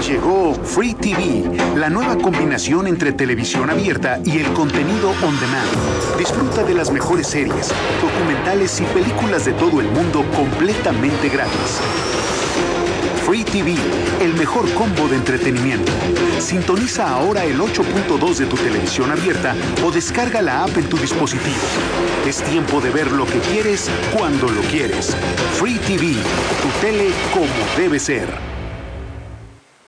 Llegó Free TV, la nueva combinación entre televisión abierta y el contenido on demand. Disfruta de las mejores series, documentales y películas de todo el mundo completamente gratis. Free TV, el mejor combo de entretenimiento. Sintoniza ahora el 8.2 de tu televisión abierta o descarga la app en tu dispositivo. Es tiempo de ver lo que quieres cuando lo quieres. Free TV, tu tele como debe ser.